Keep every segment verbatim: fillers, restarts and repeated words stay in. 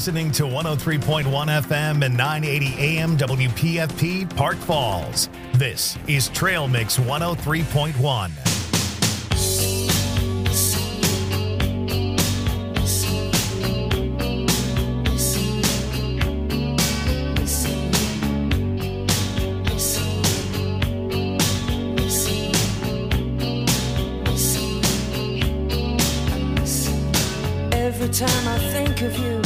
listening to one oh three point one F M and nine eighty A M W P F P Park Falls. This is Trail Mix one oh three point one. Every time I think of you,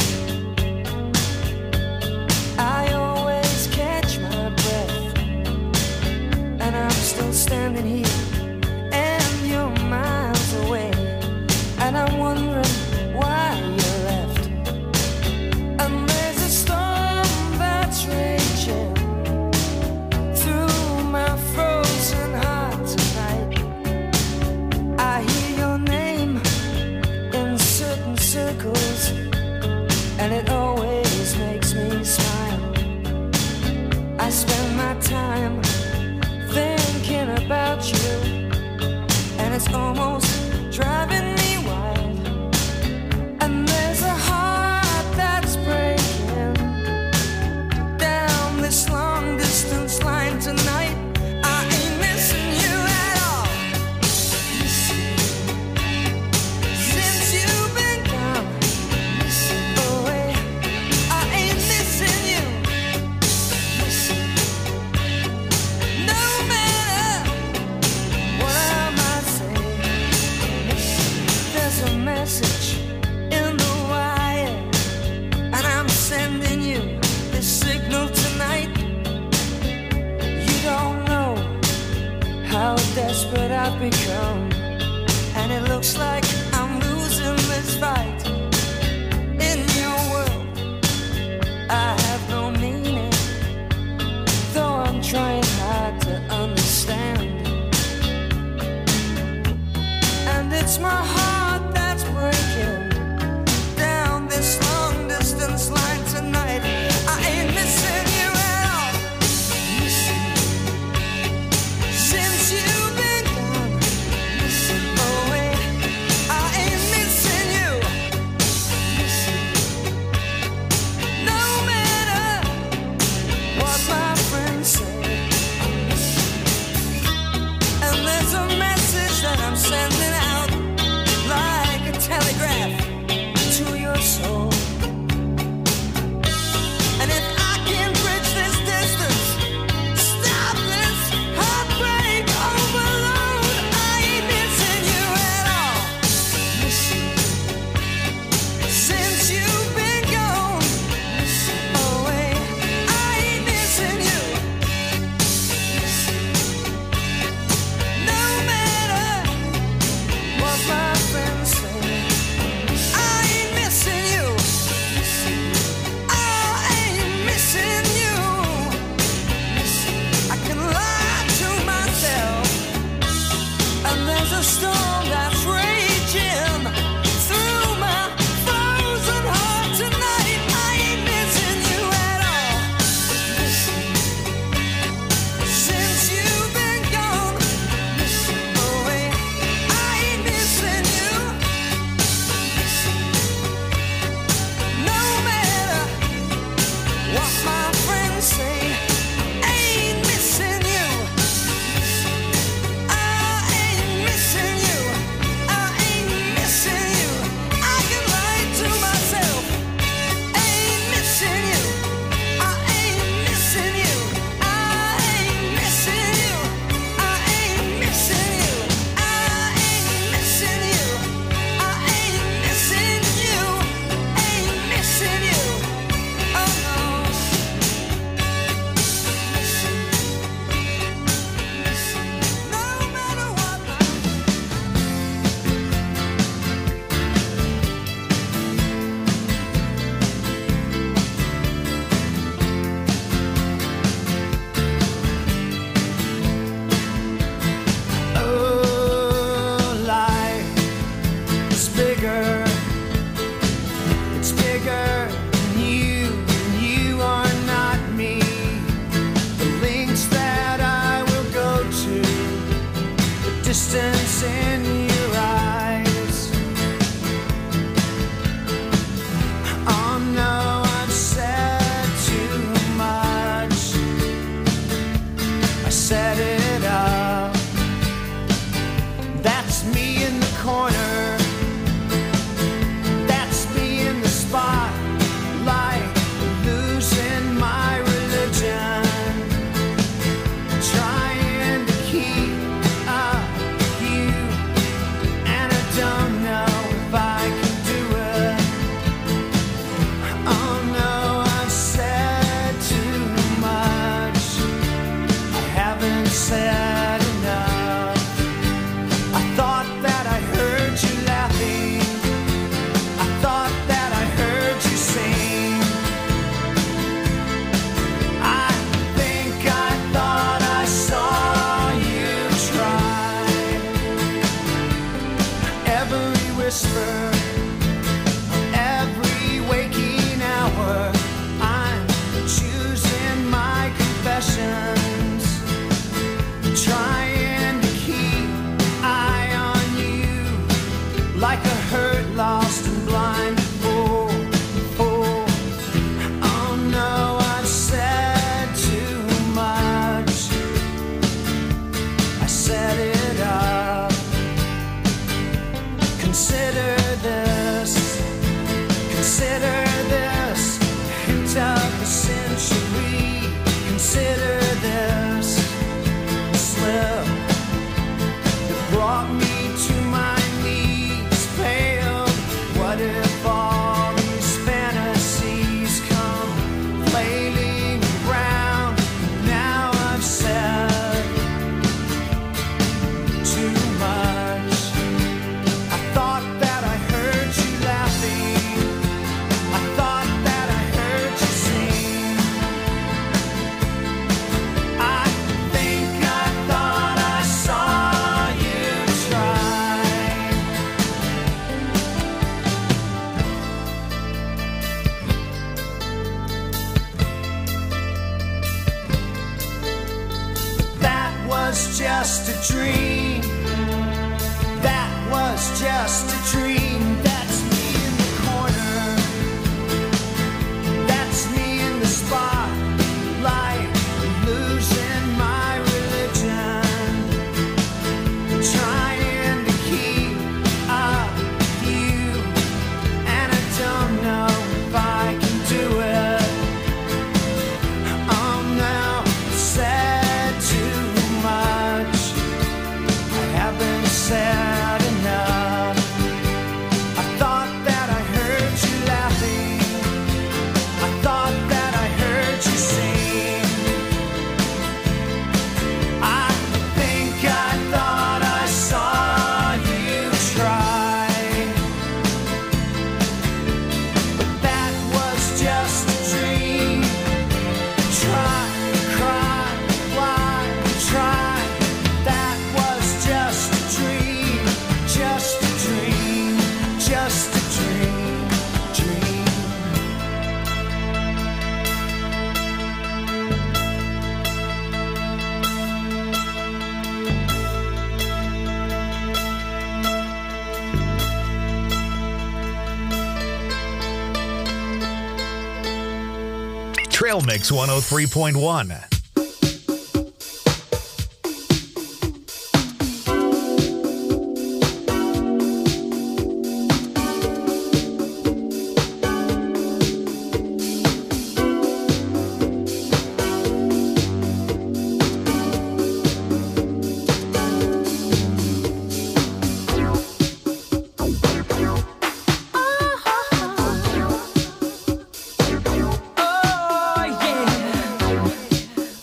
I always catch my breath, and I'm still standing here, and you're miles away, and I'm wondering why you left. And there's a storm that's raging through my frozen heart tonight. I hear your name in certain circles, and it always makes me smile. I spend my time thinking about you, and it's almost driving me wild. And there's a heart that's breaking down this long distance line tonight. I ain't missing you at all. Since you've been gone away, I ain't missing you. No matter what I might say, there's a message in the wire, and I'm sending you this signal tonight. You don't know how desperate I've become, and it looks like I'm losing this fight. In your world, I have no meaning, though I'm trying hard to understand. And it's my heart that's breaking down this long distance line tonight. I ain't missing you at all. Since you've been gone away, just a dream. That was just a dream. That's me in the corner. That's me in the spotlight, losing my religion, trying to keep up with you, and I don't know if I can do it. Oh no, I said too much. I haven't said enough. I thought that I heard you laughing. I thought that I heard you sing. I think I thought I saw you try. But that was just a dream. Try, cry, why, try. That was just a dream. Just a dream. Just a dream. Dream. Trail Mix one oh three point one. Oh yeah.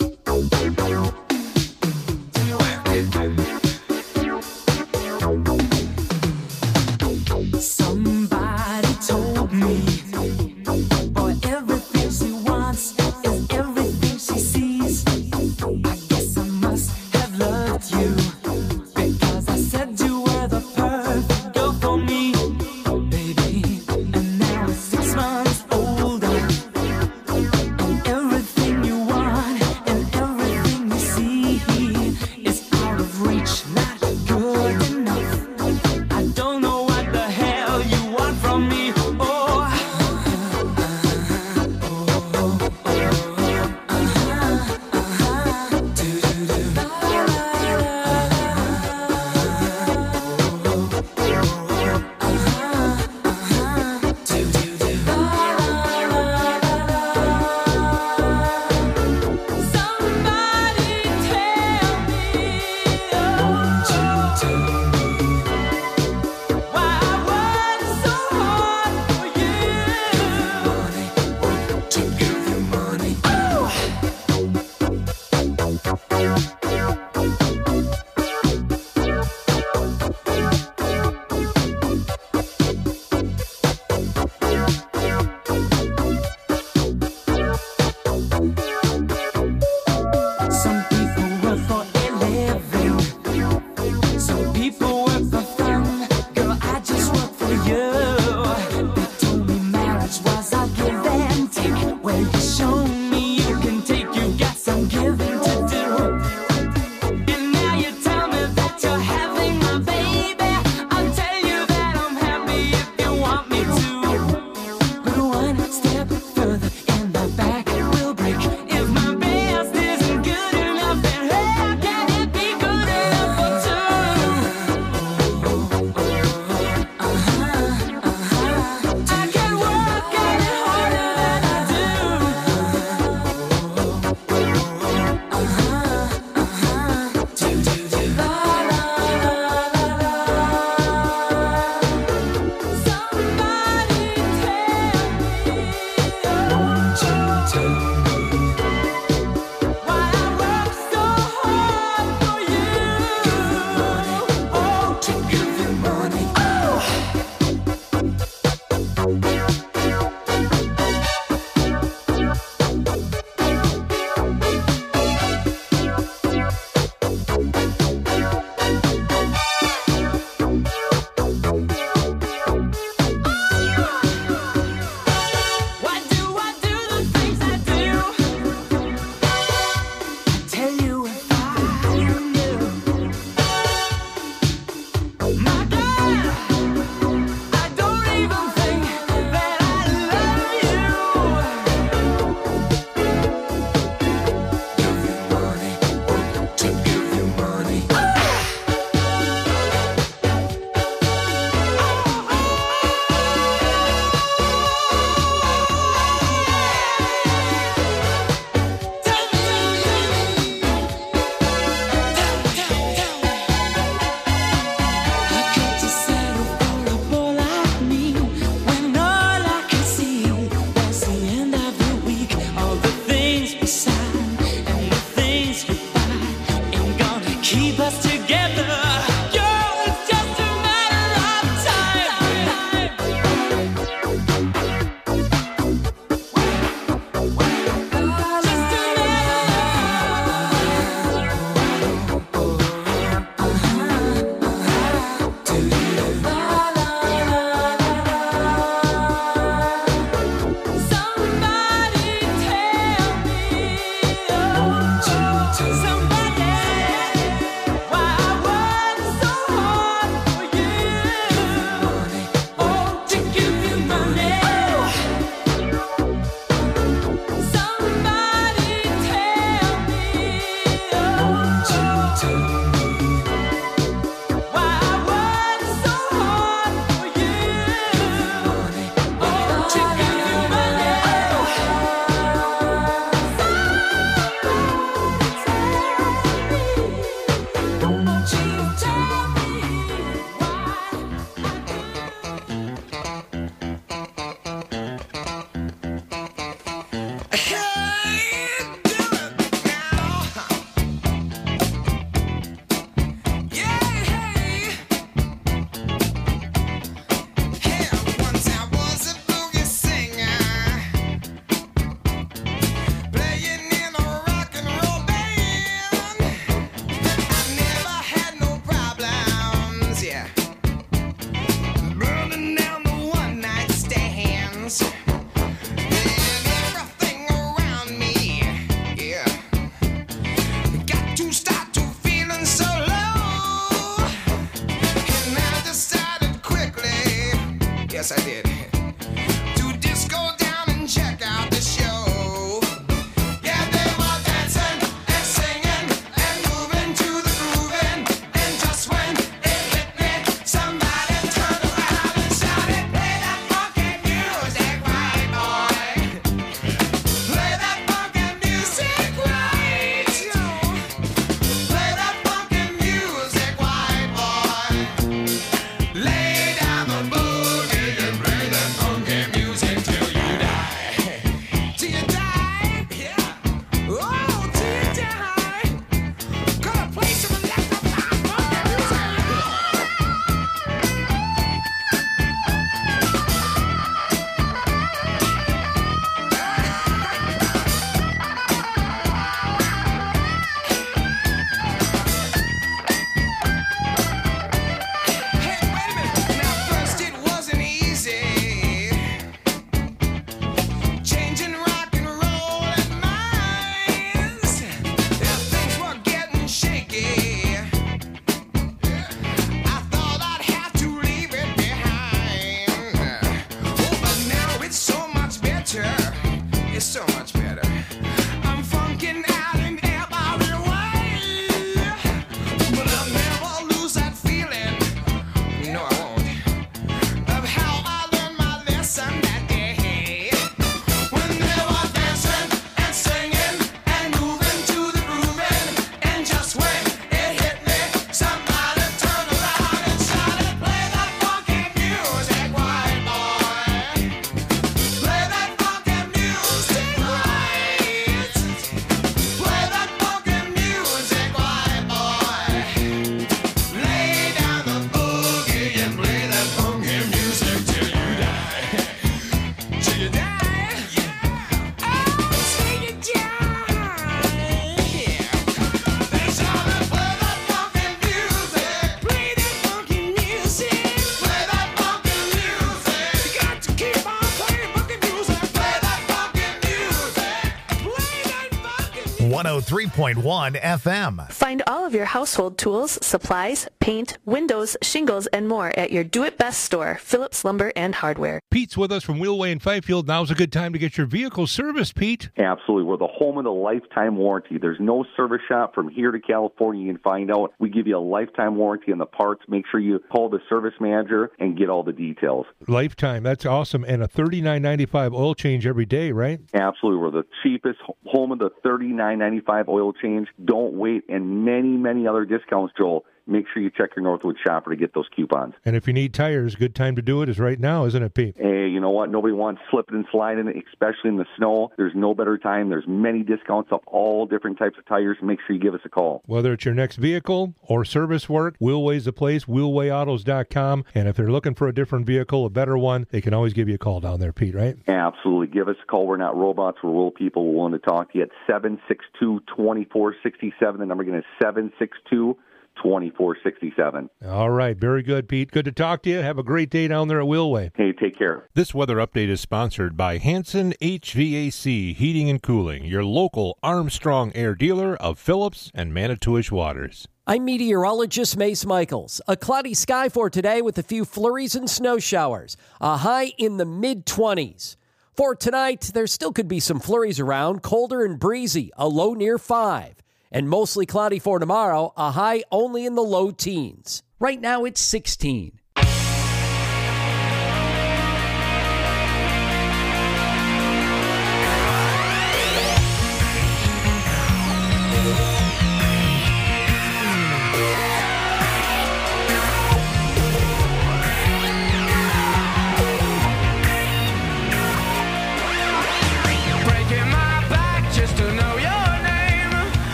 one oh three point one F M. Find all of your household tools, supplies, paint, windows, shingles, and more at your do-it-best store, Phillips Lumber and Hardware. Pete's with us from Wheelway in Fifield. Now's a good time to get your vehicle serviced, Pete. Absolutely. We're the home of the lifetime warranty. There's no service shop from here to California you can find out. We give you a lifetime warranty on the parts. Make sure you call the service manager and get all the details. Lifetime. That's awesome. And a thirty-nine ninety-five oil change every day, right? Absolutely. We're the cheapest, home of the thirty-nine ninety-five oil change. Don't wait. And many, many other discounts, Joel. Make sure you check your Northwood shopper to get those coupons. And if you need tires, good time to do it is right now, isn't it, Pete? Hey, you know what? Nobody wants slipping and sliding, especially in the snow. There's no better time. There's many discounts of all different types of tires. Make sure you give us a call. Whether it's your next vehicle or service work, Wheelway's the place, wheelway autos dot com. And if they're looking for a different vehicle, a better one, they can always give you a call down there, Pete, right? Absolutely. Give us a call. We're not robots. We're real people. We're willing to talk to you at seven six two, two four six seven. The number again is seven six two, twenty-four sixty-seven. All right. Very good, Pete. Good to talk to you. Have a great day down there at Wheelway. Hey, take care. This weather update is sponsored by Hanson H V A C Heating and Cooling, your local Armstrong Air dealer of Phillips and Manitowish Waters. I'm meteorologist Mace Michaels. A cloudy sky for today with a few flurries and snow showers. A high in the mid-twenties. For tonight, there still could be some flurries around, colder and breezy, a low near five. And mostly cloudy for tomorrow, a high only in the low teens. Right now it's sixteen.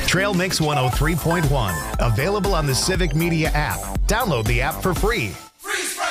Trail Mix one oh three point one. Available on the Civic Media app. Download the app for free. Freeze frame!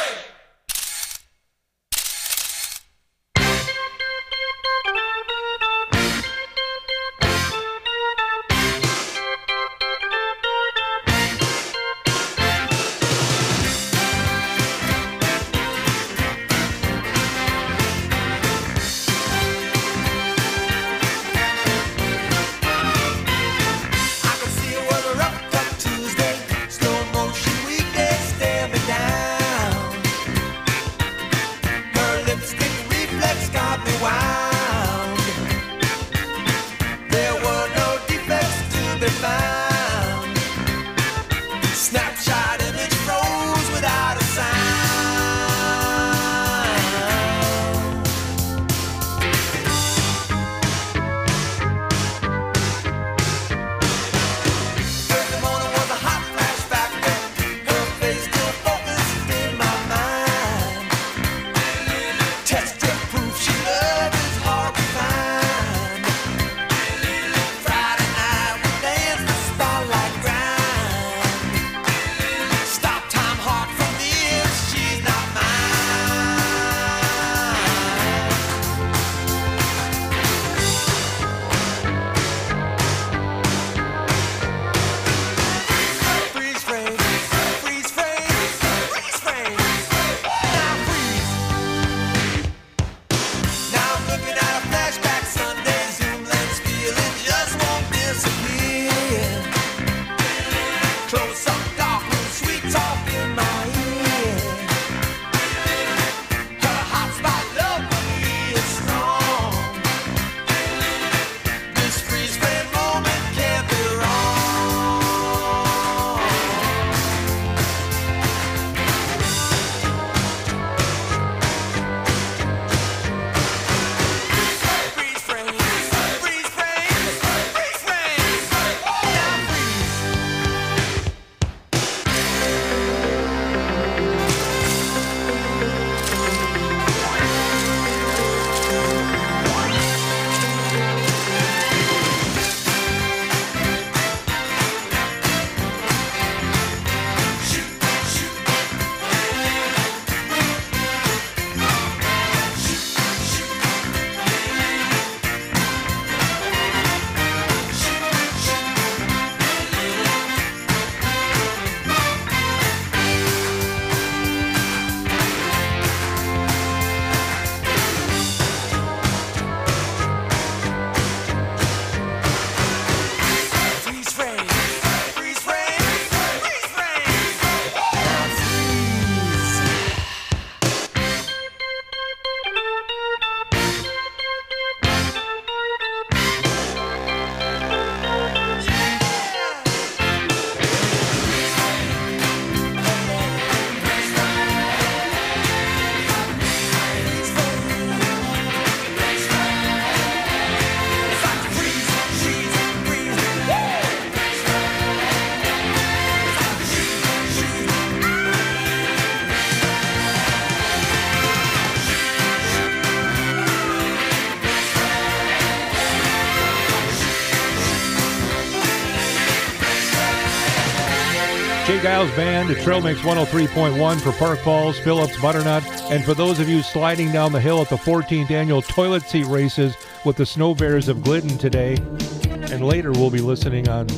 Jay Giles Band at Trail Mix one oh three point one for Park Falls, Phillips, Butternut. And for those of you sliding down the hill at the fourteenth Annual Toilet Seat Races with the Snow Bears of Glidden today. And later we'll be listening on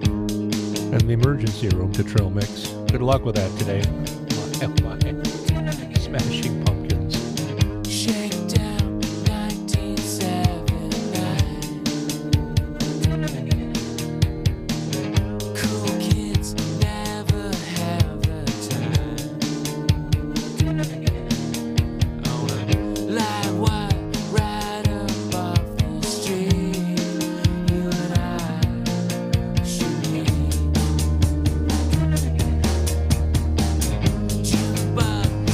in the emergency room to Trail Mix. Good luck with that today. Smashing Pumpkins. Shakedown nineteen seventy-nine. Cool kids never have the time. On a live wire right up off the street, you and I should meet. Jukebox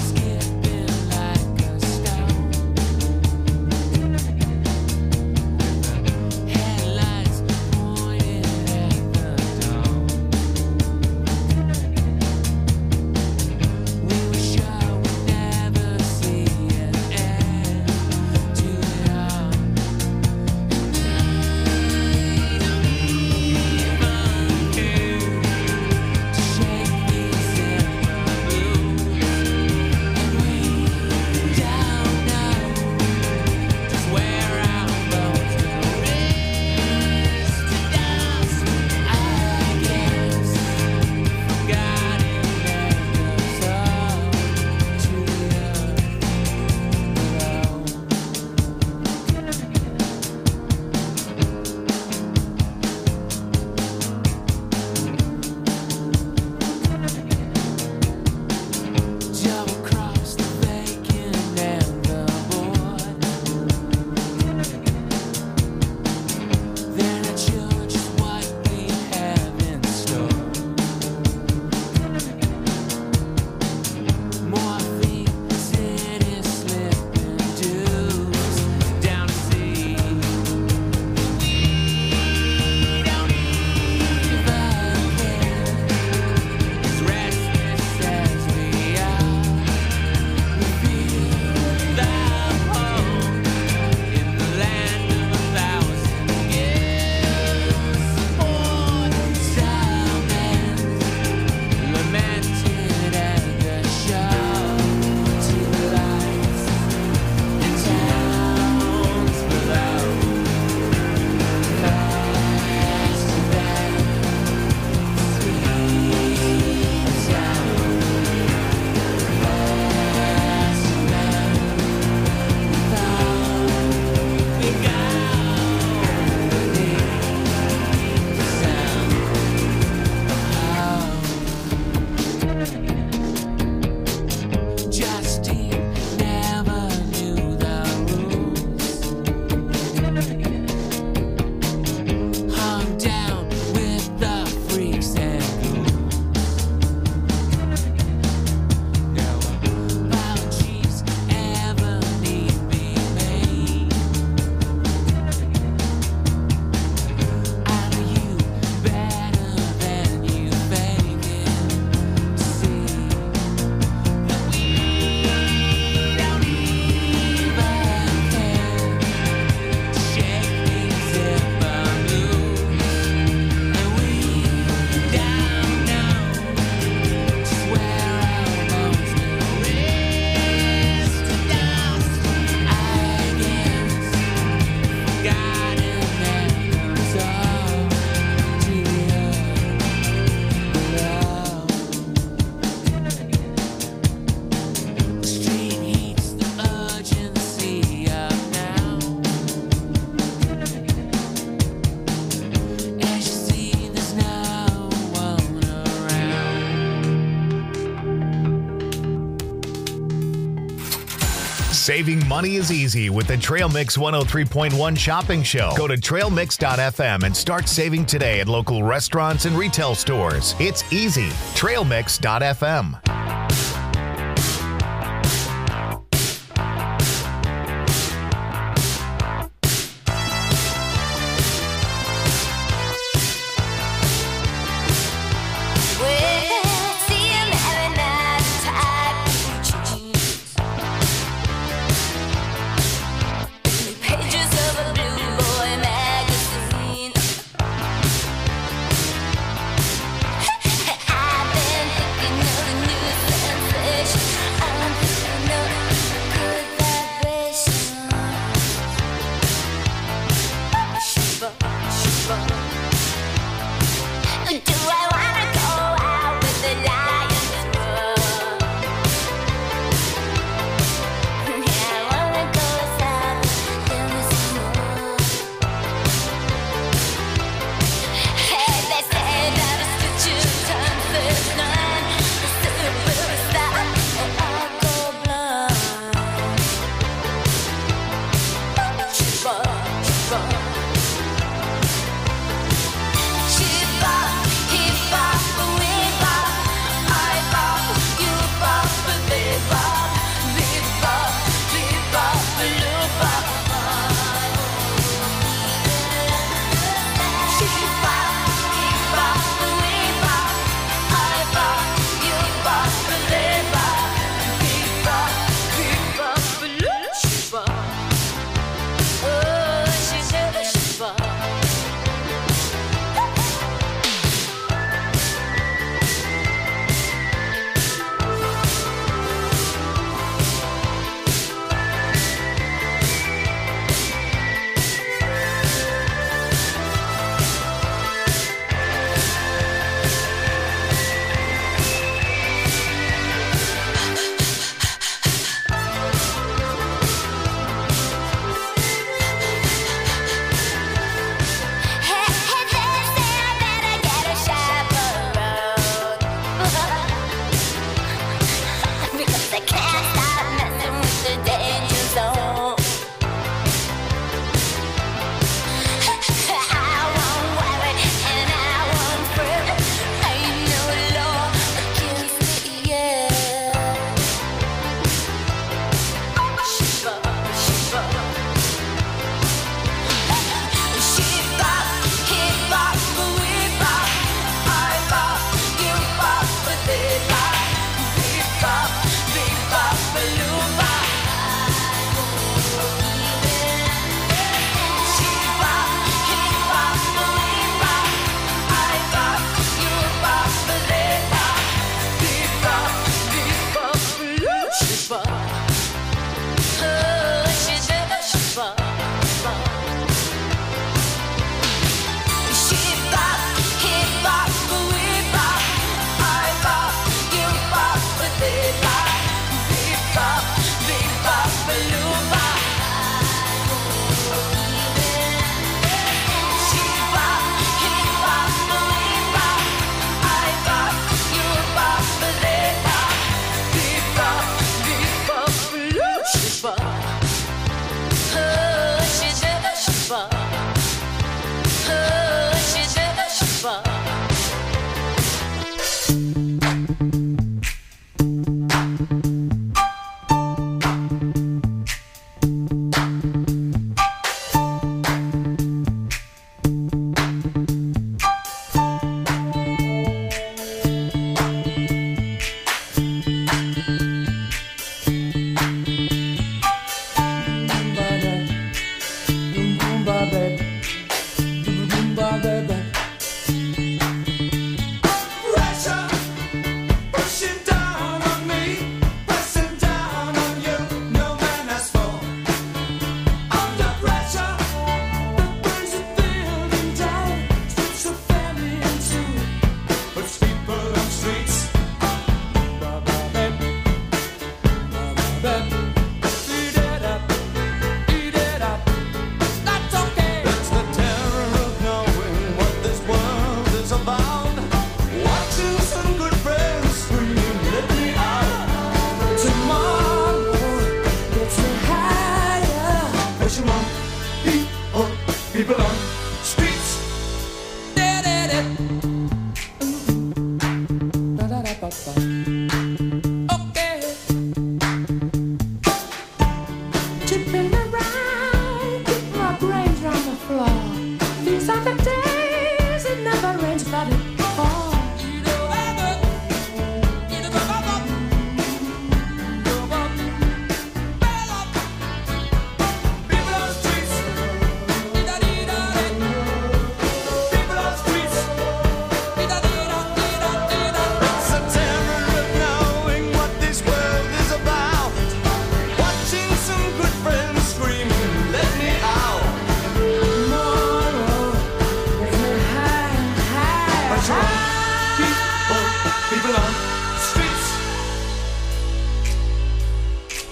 Saving money is easy with the Trail Mix one oh three point one shopping show. Go to trail mix dot f m and start saving today at local restaurants and retail stores. It's easy. trail mix dot f m.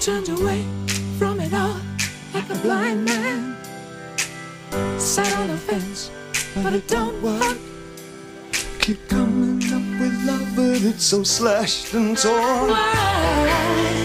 turned away from it all like a blind man. Sat on the fence, but it don't work. Keep coming up with love, but it's so slashed and torn. Why?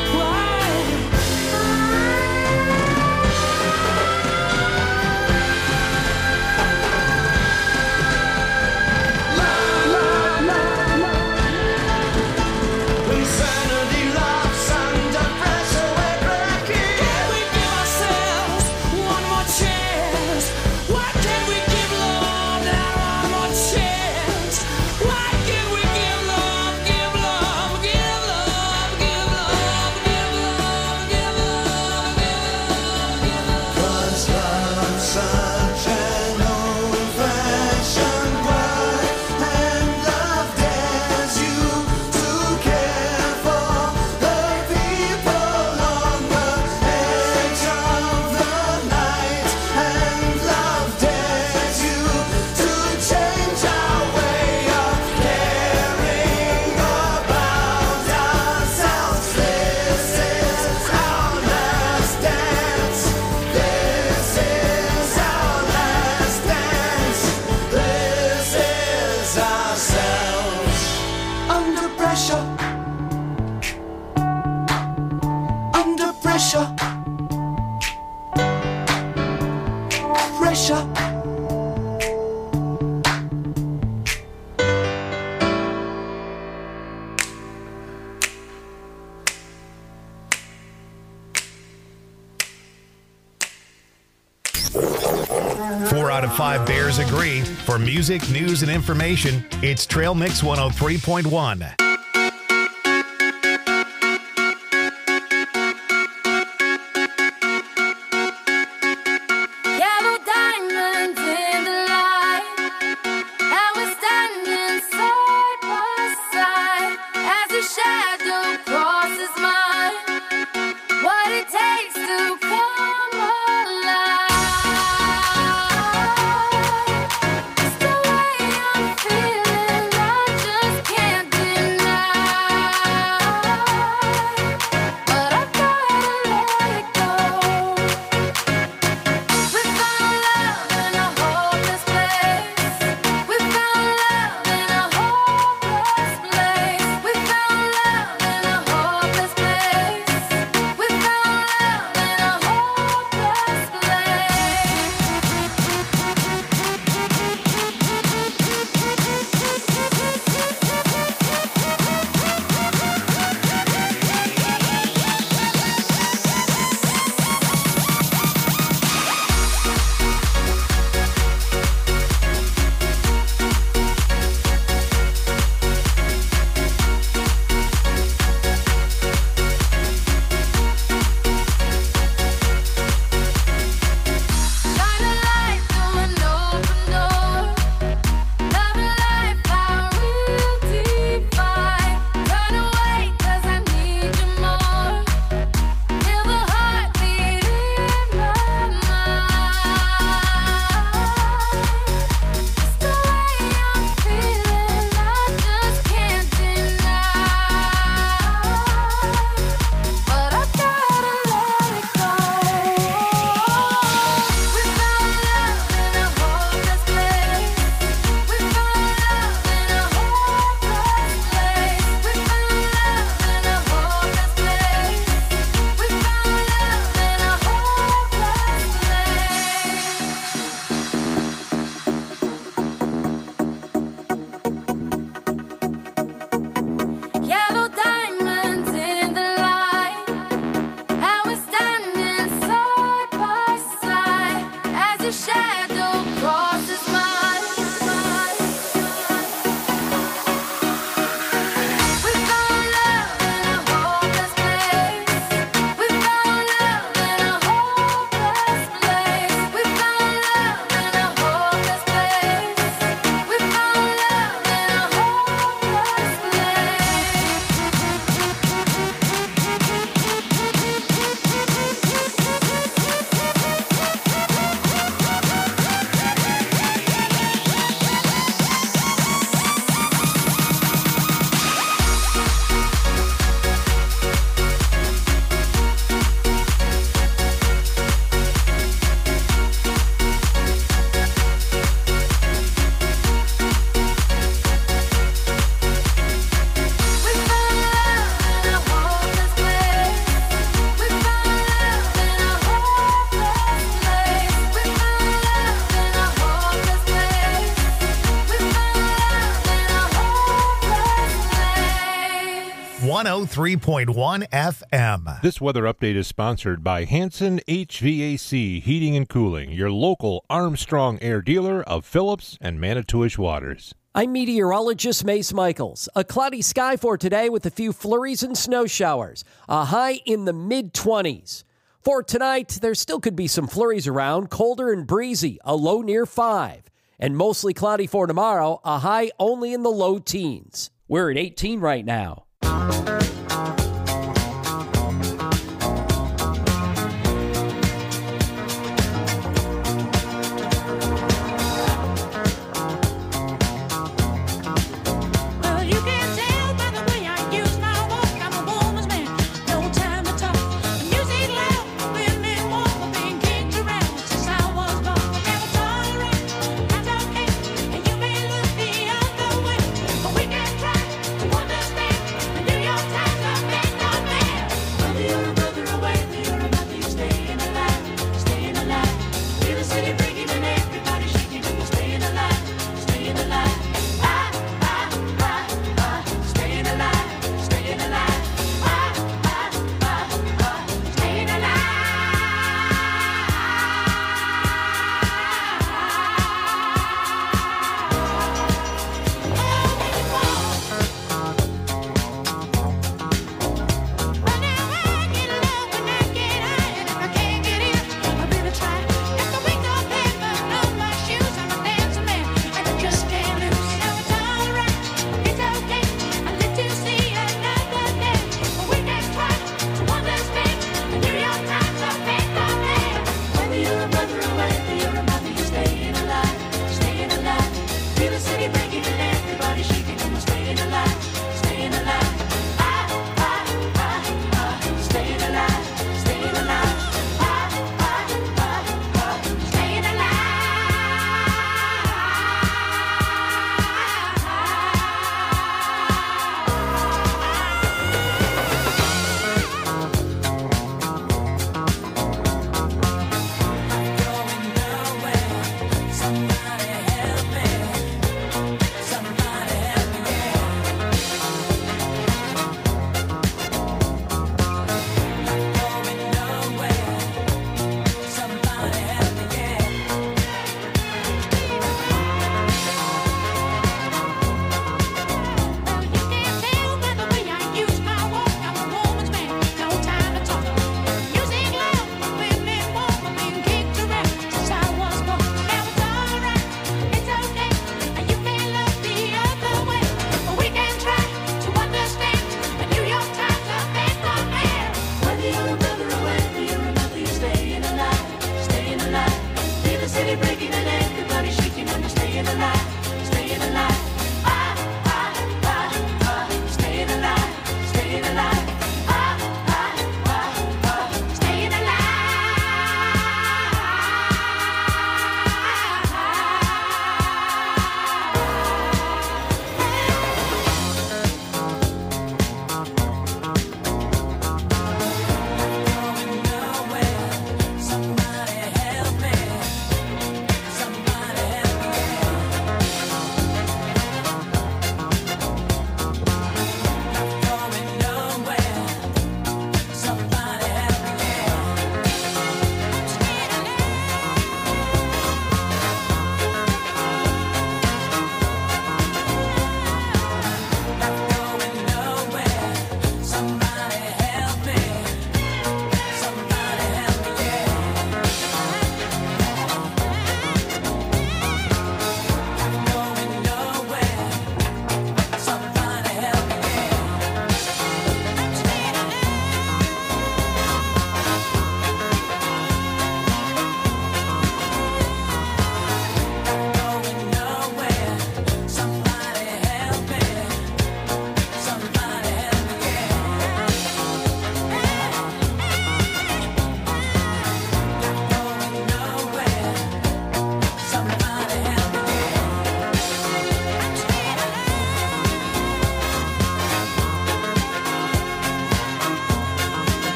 Four out of five Bears agree. For music, news, and information, it's Trail Mix one oh three point one. one oh three point one F M. This weather update is sponsored by Hanson H V A C Heating and Cooling, your local Armstrong Air dealer of Phillips and Manitowish Waters. I'm meteorologist Mace Michaels. A cloudy sky for today with a few flurries and snow showers. A high in the mid-twenties. For tonight, there still could be some flurries around, colder and breezy, a low near five. And mostly cloudy for tomorrow, a high only in the low teens. We're at eighteen right now.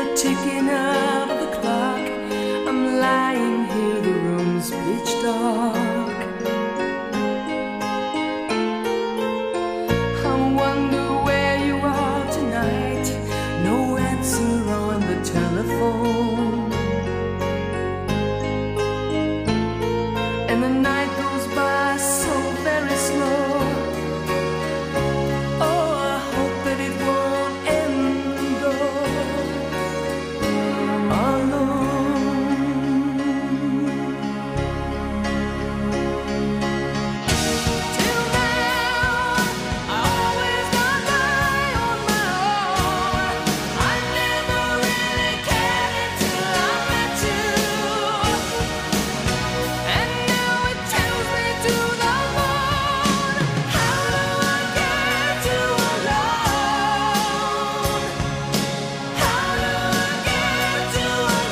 the ticking of the clock. I'm lying here, the room's pitch dark. I wonder where you are tonight. No answer on the telephone. And the night goes by so very slow. Oh, I hope that it won't end though alone. Till now, I always got by on my own. I never really cared until I met you. And now it tells me to the moon. How do I get to alone? How do I get to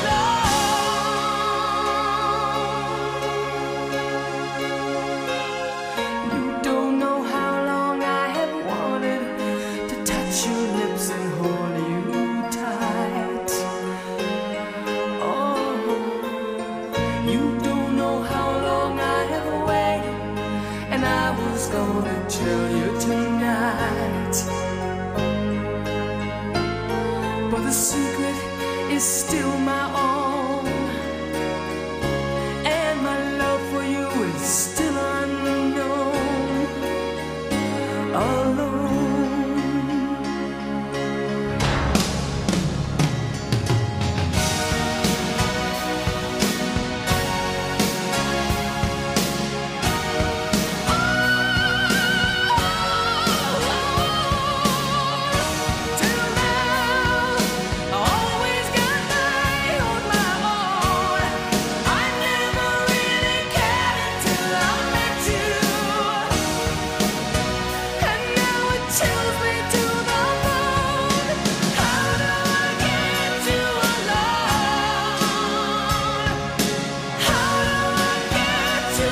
alone? You don't know how long I have wanted to touch your lips and hold you tight. Oh, you don't know how long I have waited, and I was gonna tell you tonight. But the secret is still my own, and my love for you is still unknown. Alone. Till now, I always got by on my own. I never really cared until I met you. And now it chills me to the bone. How do I get to alone? How do I get to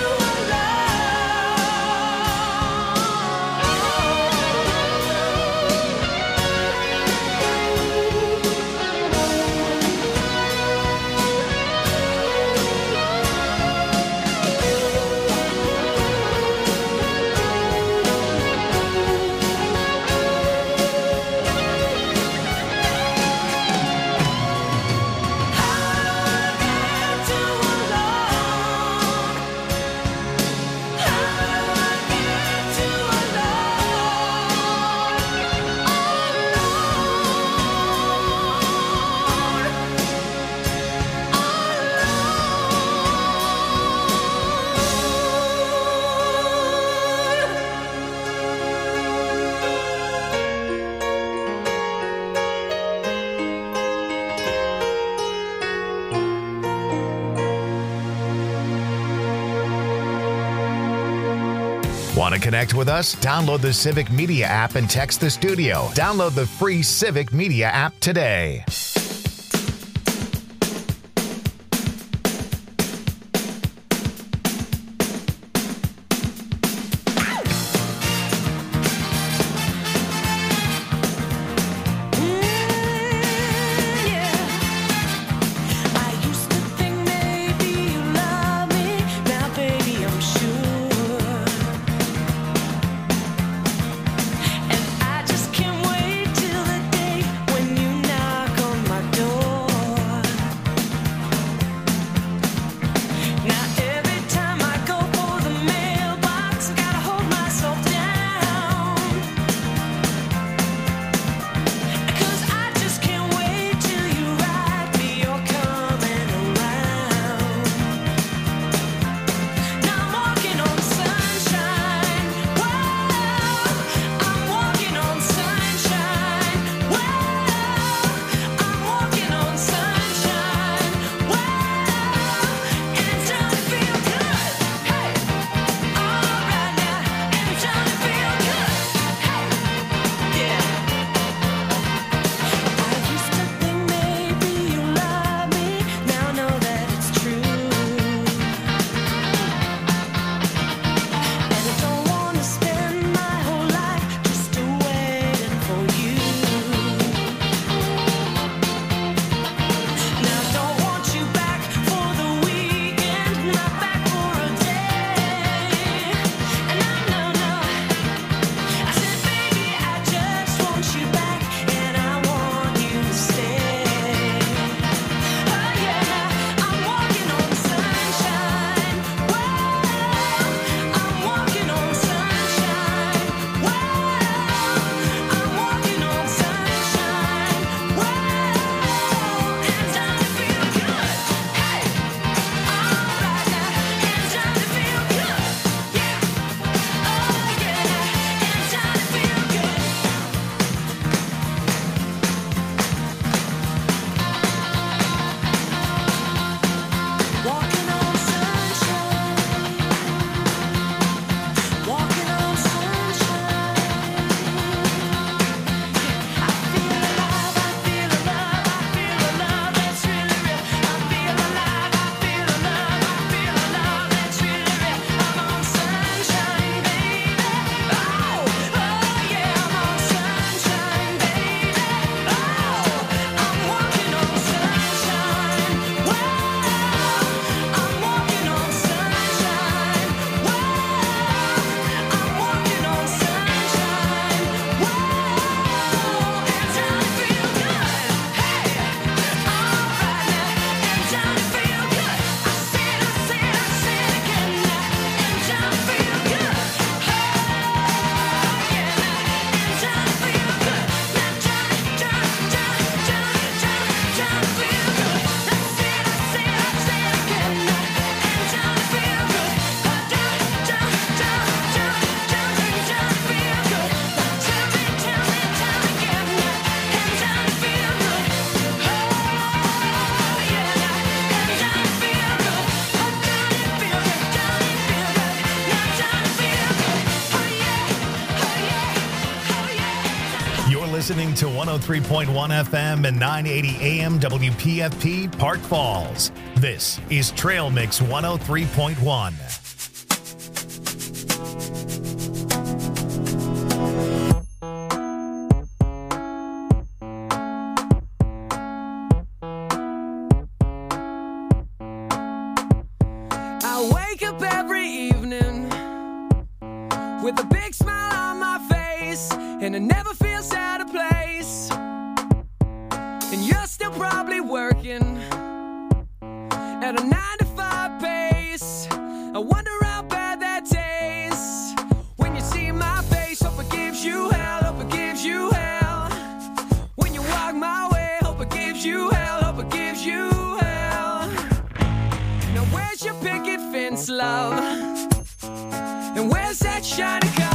Want to connect with us? Download the Civic Media app and text the studio. Download the free Civic Media app today. I used to think maybe you love me. Now, baby, I'm sure. And I just can't wait till the day when you knock on listening to one oh three point one F M and nine eighty A M W P F P Park Falls. This is Trail Mix one oh three point one. I wake up every evening with a big smile on my face, and it never feels out of place. And you're still probably working at a nine to five pace. I wonder how bad that tastes when you see my face. Hope it gives you hell, hope it gives you hell. When you walk my way, hope it gives you hell, hope it gives you hell. Now where's your picket fence, love? And where's that shiny car?